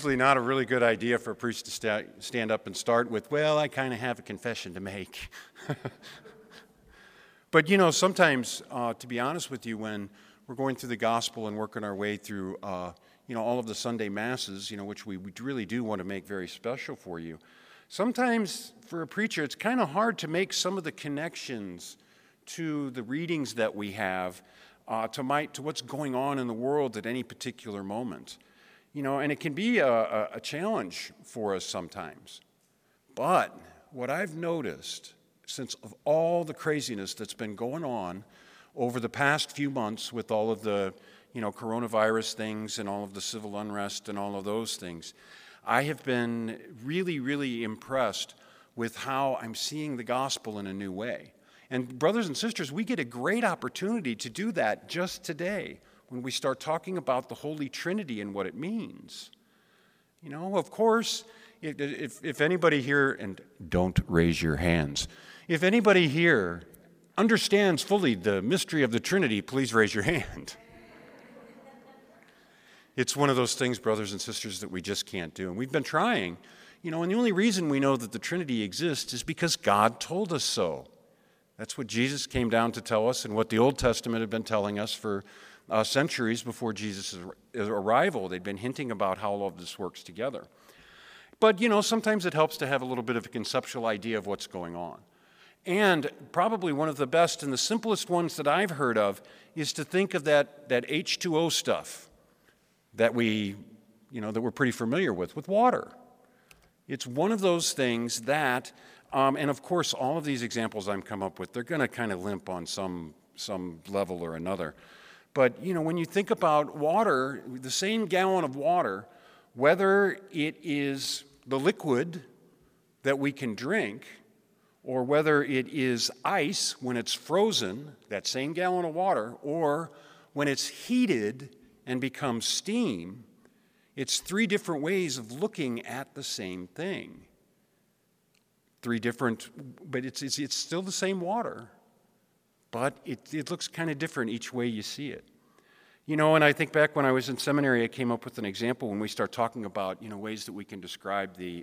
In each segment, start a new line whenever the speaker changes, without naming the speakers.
usually not a really good idea for a priest to stand up and start with, well, I kind of have a confession to make. But, sometimes, to be honest with you, when we're going through the gospel and working our way through, all of the Sunday masses, which we really do want to make very special for you, sometimes for a preacher, it's kind of hard to make some of the connections to the readings that we have to what's going on in the world at any particular moment. And it can be a challenge for us sometimes. But what I've noticed since of all the craziness that's been going on over the past few months with all of the, coronavirus things and all of the civil unrest and all of those things, I have been really, really impressed with how I'm seeing the gospel in a new way. And brothers and sisters, we get a great opportunity to do that just today when we start talking about the Holy Trinity and what it means. Of course, if anybody here, and don't raise your hands, if anybody here understands fully the mystery of the Trinity, please raise your hand. It's one of those things, brothers and sisters, that we just can't do. And we've been trying, and the only reason we know that the Trinity exists is because God told us so. That's what Jesus came down to tell us and what the Old Testament had been telling us for centuries before Jesus' arrival. They'd been hinting about how all of this works together. But, sometimes it helps to have a little bit of a conceptual idea of what's going on. And probably one of the best and the simplest ones that I've heard of is to think of that H2O stuff that we're pretty familiar with water. It's one of those things that, and of course, all of these examples I'm come up with, they're going to kind of limp on some level or another. But, when you think about water, the same gallon of water, whether it is the liquid that we can drink or whether it is ice when it's frozen, that same gallon of water, or when it's heated and becomes steam, it's three different ways of looking at the same thing. But it's still the same water. But it looks kind of different each way you see it. And I think back when I was in seminary, I came up with an example when we start talking about, ways that we can describe the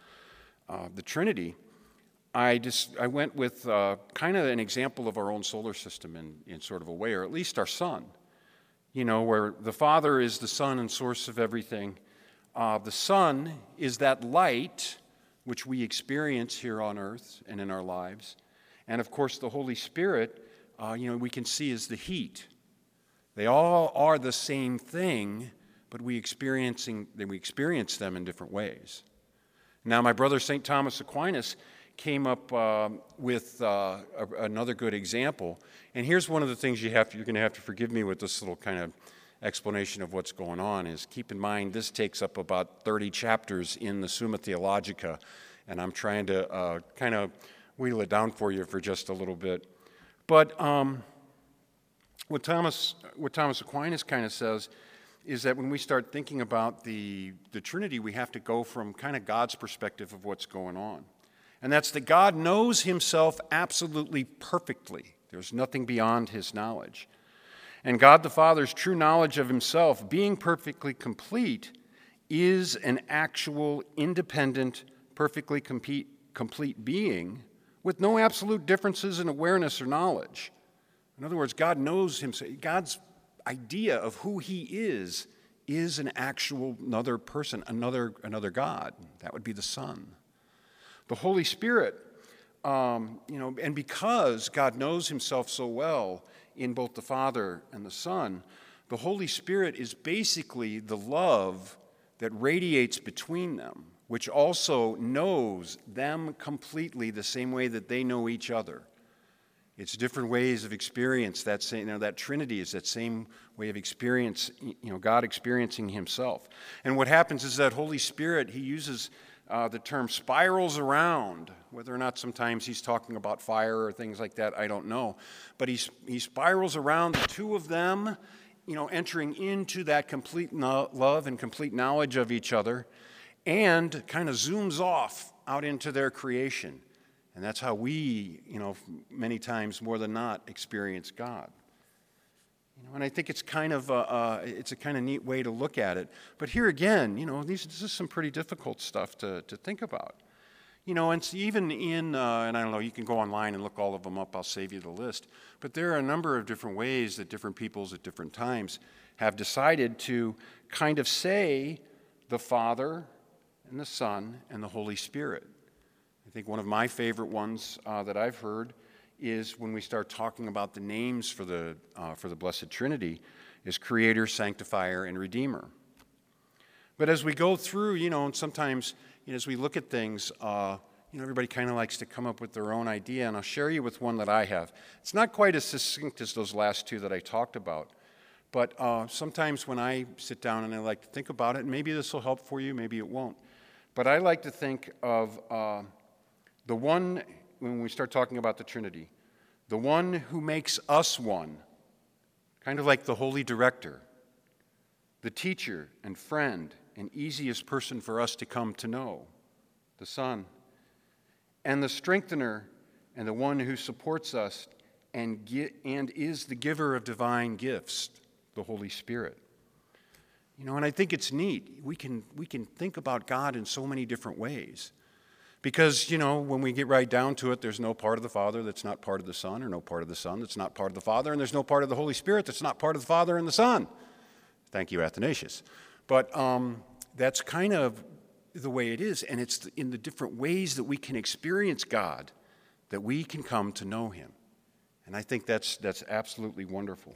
Trinity. I went with kind of an example of our own solar system in sort of a way, or at least our sun. Where the Father is the sun and source of everything. The Son is that light which we experience here on earth and in our lives. And of course, the Holy Spirit, we can see as the heat. They all are the same thing, but we experience them in different ways. Now, my brother St. Thomas Aquinas came up with another good example. And here's one of the things you're going to have to forgive me with this little kind of explanation of what's going on is keep in mind this takes up about 30 chapters in the Summa Theologica, and I'm trying to kind of wheel it down for you for just a little bit. But what Thomas Aquinas kind of says is that when we start thinking about the Trinity, we have to go from kind of God's perspective of what's going on. And that's that God knows himself absolutely perfectly. There's nothing beyond his knowledge. And God the Father's true knowledge of himself, being perfectly complete, is an actual, independent, perfectly complete being with no absolute differences in awareness or knowledge. In other words, God knows himself. God's idea of who he is an actual another person, another God. That would be the Son. The Holy Spirit, and because God knows himself so well in both the Father and the Son, the Holy Spirit is basically the love that radiates between them, which also knows them completely the same way that they know each other. It's different ways of experience. That Trinity is that same way of experience, God experiencing himself. And what happens is that Holy Spirit, he uses the term spirals around. Whether or not sometimes he's talking about fire or things like that, I don't know. But he spirals around the two of them, entering into that complete love and complete knowledge of each other, and kind of zooms off out into their creation. And that's how we, many times more than not, experience God. And I think it's kind of it's a kind of neat way to look at it. But here again, this is some pretty difficult stuff to think about. And it's even in, and I don't know, you can go online and look all of them up. I'll save you the list. But there are a number of different ways that different peoples at different times have decided to kind of say the Father and the Son and the Holy Spirit. I think one of my favorite ones that I've heard is when we start talking about the names for the Blessed Trinity is Creator, Sanctifier, and Redeemer. But as we go through, and sometimes as we look at things, everybody kind of likes to come up with their own idea, and I'll share you with one that I have. It's not quite as succinct as those last two that I talked about, but sometimes when I sit down and I like to think about it, and maybe this will help for you, maybe it won't, but I like to think of the one, when we start talking about the Trinity, the one who makes us one, kind of like the Holy Director, the teacher and friend and easiest person for us to come to know, the Son, and the strengthener and the one who supports us and is the giver of divine gifts, the Holy Spirit. And I think it's neat. We can think about God in so many different ways. Because, when we get right down to it, there's no part of the Father that's not part of the Son, or no part of the Son that's not part of the Father, and there's no part of the Holy Spirit that's not part of the Father and the Son. Thank you, Athanasius. But that's kind of the way it is, and it's in the different ways that we can experience God that we can come to know Him. And I think that's absolutely wonderful.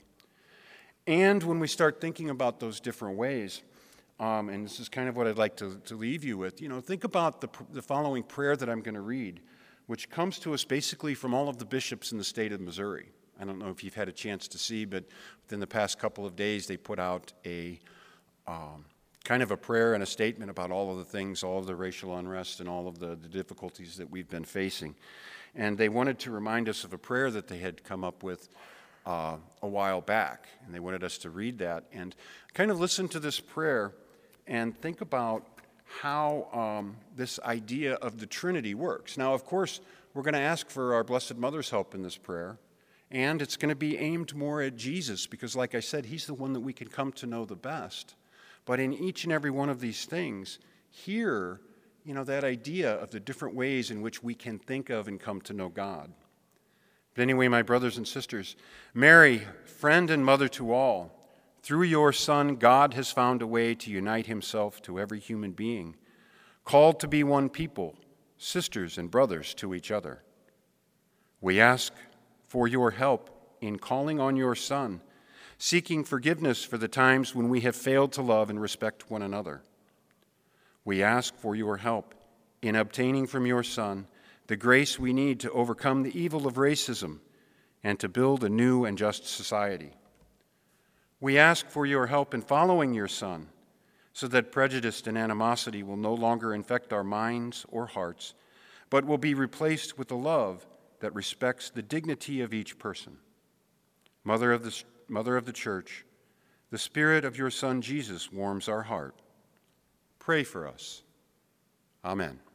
And when we start thinking about those different ways, and this is kind of what I'd like to leave you with, think about the following prayer that I'm going to read, which comes to us basically from all of the bishops in the state of Missouri. I don't know if you've had a chance to see, but within the past couple of days, they put out a kind of a prayer and a statement about all of the things, all of the racial unrest and all of the difficulties that we've been facing. And they wanted to remind us of a prayer that they had come up with a while back, and they wanted us to read that and kind of listen to this prayer and think about how this idea of the Trinity works. Now, of course, we're going to ask for our Blessed Mother's help in this prayer, and it's going to be aimed more at Jesus because, like I said, He's the one that we can come to know the best. But in each and every one of these things, hear, that idea of the different ways in which we can think of and come to know God. But anyway, my brothers and sisters, Mary, friend and mother to all, through your Son, God has found a way to unite Himself to every human being, called to be one people, sisters and brothers to each other. We ask for your help in calling on your Son, seeking forgiveness for the times when we have failed to love and respect one another. We ask for your help in obtaining from your Son the grace we need to overcome the evil of racism and to build a new and just society. We ask for your help in following your Son so that prejudice and animosity will no longer infect our minds or hearts, but will be replaced with a love that respects the dignity of each person. Mother of the Church, the Spirit of your Son Jesus warms our heart. Pray for us. Amen.